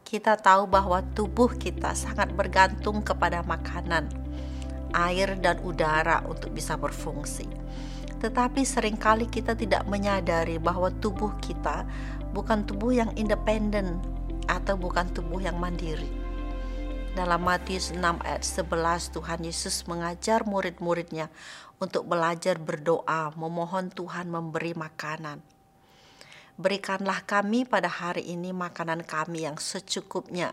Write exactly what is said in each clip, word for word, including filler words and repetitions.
Kita tahu bahwa tubuh kita sangat bergantung kepada makanan, air dan udara untuk bisa berfungsi. Tetapi seringkali kita tidak menyadari bahwa tubuh kita bukan tubuh yang independen atau bukan tubuh yang mandiri. Dalam Matius enam ayat sebelas, Tuhan Yesus mengajar murid-muridnya untuk belajar berdoa, memohon Tuhan memberi makanan. Berikanlah kami pada hari ini makanan kami yang secukupnya.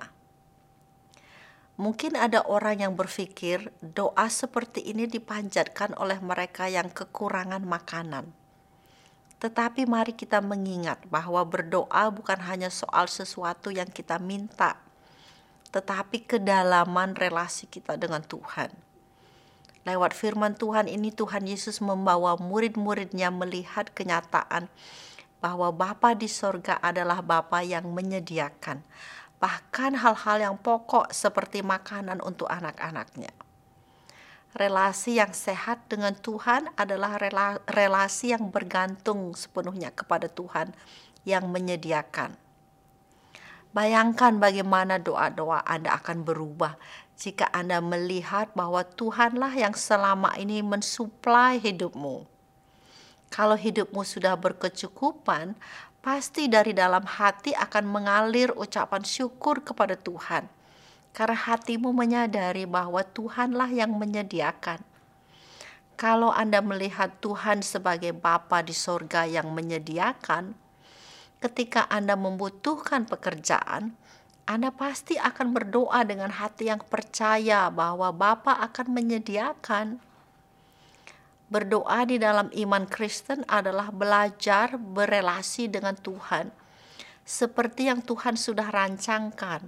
Mungkin ada orang yang berpikir doa seperti ini dipanjatkan oleh mereka yang kekurangan makanan. Tetapi mari kita mengingat bahwa berdoa bukan hanya soal sesuatu yang kita minta, tetapi kedalaman relasi kita dengan Tuhan. Lewat firman Tuhan ini, Tuhan Yesus membawa murid-muridnya melihat kenyataan bahwa Bapa di sorga adalah Bapa yang menyediakan bahkan hal-hal yang pokok seperti makanan untuk anak-anaknya. Relasi yang sehat dengan Tuhan adalah rela- relasi yang bergantung sepenuhnya kepada Tuhan yang menyediakan. Bayangkan bagaimana doa-doa Anda akan berubah jika Anda melihat bahwa Tuhanlah yang selama ini mensuplai hidupmu. Kalau hidupmu sudah berkecukupan, pasti dari dalam hati akan mengalir ucapan syukur kepada Tuhan. Karena hatimu menyadari bahwa Tuhanlah yang menyediakan. Kalau Anda melihat Tuhan sebagai Bapa di sorga yang menyediakan, ketika Anda membutuhkan pekerjaan, Anda pasti akan berdoa dengan hati yang percaya bahwa Bapa akan menyediakan. Berdoa di dalam iman Kristen adalah belajar berelasi dengan Tuhan, seperti yang Tuhan sudah rancangkan.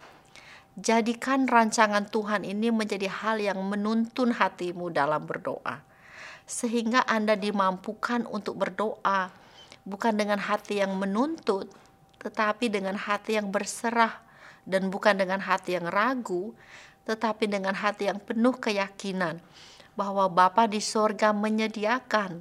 Jadikan rancangan Tuhan ini menjadi hal yang menuntun hatimu dalam berdoa, sehingga Anda dimampukan untuk berdoa, bukan dengan hati yang menuntut, tetapi dengan hati yang berserah, dan bukan dengan hati yang ragu, tetapi dengan hati yang penuh keyakinan bahwa Bapa di sorga menyediakan.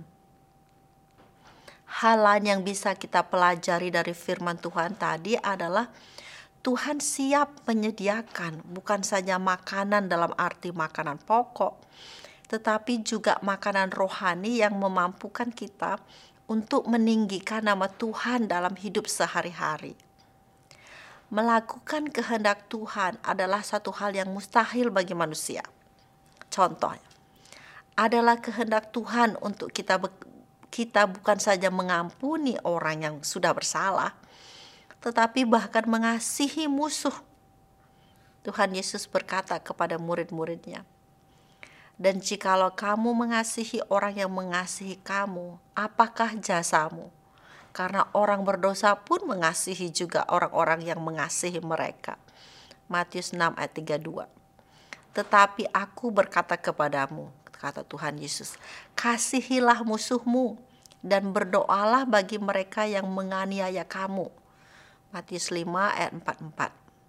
Hal lain yang bisa kita pelajari dari firman Tuhan tadi adalah Tuhan siap menyediakan bukan saja makanan dalam arti makanan pokok, tetapi juga makanan rohani yang memampukan kita untuk meninggikan nama Tuhan dalam hidup sehari-hari. Melakukan kehendak Tuhan adalah satu hal yang mustahil bagi manusia. Contohnya, adalah kehendak Tuhan untuk kita kita bukan saja mengampuni orang yang sudah bersalah, tetapi bahkan mengasihi musuh. Tuhan Yesus berkata kepada murid-muridnya, "Dan jikalau kamu mengasihi orang yang mengasihi kamu, apakah jasamu? Karena orang berdosa pun mengasihi juga orang-orang yang mengasihi mereka." Matius enam ayat tiga puluh dua. "Tetapi aku berkata kepadamu," kata Tuhan Yesus, "kasihilah musuhmu dan berdoalah bagi mereka yang menganiaya kamu." Matius lima ayat empat puluh empat.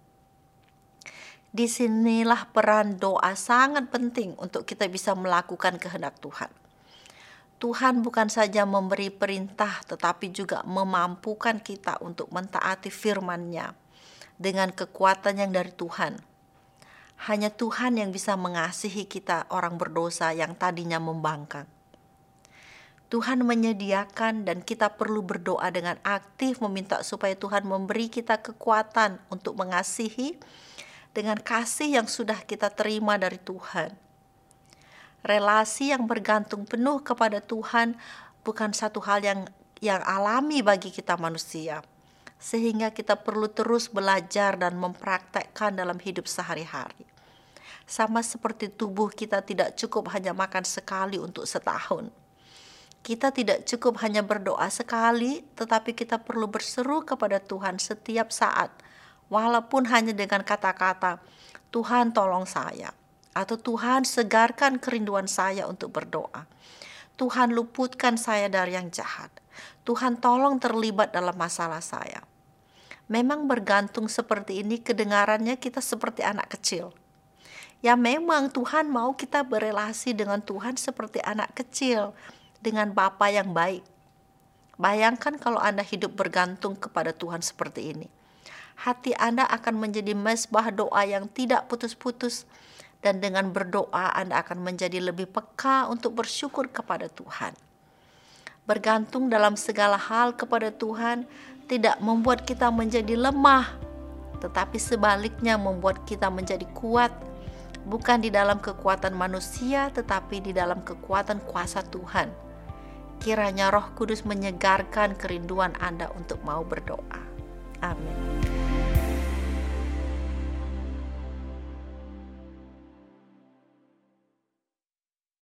Disinilah peran doa sangat penting untuk kita bisa melakukan kehendak Tuhan. Tuhan bukan saja memberi perintah, tetapi juga memampukan kita untuk mentaati firman-Nya dengan kekuatan yang dari Tuhan. Hanya Tuhan yang bisa mengasihi kita orang berdosa yang tadinya membangkang. Tuhan menyediakan dan kita perlu berdoa dengan aktif meminta supaya Tuhan memberi kita kekuatan untuk mengasihi dengan kasih yang sudah kita terima dari Tuhan. Relasi yang bergantung penuh kepada Tuhan bukan satu hal yang yang alami bagi kita manusia, sehingga kita perlu terus belajar dan mempraktekkan dalam hidup sehari-hari. Sama seperti tubuh kita tidak cukup hanya makan sekali untuk setahun. Kita tidak cukup hanya berdoa sekali, tetapi kita perlu berseru kepada Tuhan setiap saat, walaupun hanya dengan kata-kata, "Tuhan tolong saya," atau "Tuhan segarkan kerinduan saya untuk berdoa." "Tuhan luputkan saya dari yang jahat." "Tuhan tolong terlibat dalam masalah saya." Memang bergantung seperti ini kedengarannya kita seperti anak kecil. Ya memang Tuhan mau kita berelasi dengan Tuhan seperti anak kecil, dengan Bapa yang baik. Bayangkan kalau Anda hidup bergantung kepada Tuhan seperti ini. hati Anda akan menjadi mezbah doa yang tidak putus-putus, dan dengan berdoa Anda akan menjadi lebih peka untuk bersyukur kepada Tuhan. Bergantung dalam segala hal kepada Tuhan tidak membuat kita menjadi lemah, tetapi sebaliknya membuat kita menjadi kuat, bukan di dalam kekuatan manusia, tetapi di dalam kekuatan kuasa Tuhan. Kiranya Roh Kudus menyegarkan kerinduan Anda untuk mau berdoa. Amin.